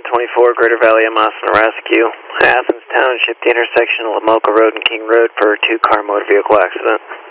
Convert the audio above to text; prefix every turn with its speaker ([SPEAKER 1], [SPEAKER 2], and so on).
[SPEAKER 1] 24, Greater Valley, Amosman Rescue. Athens Township, the intersection of Lamoka Road and King Road for a two-car motor vehicle accident.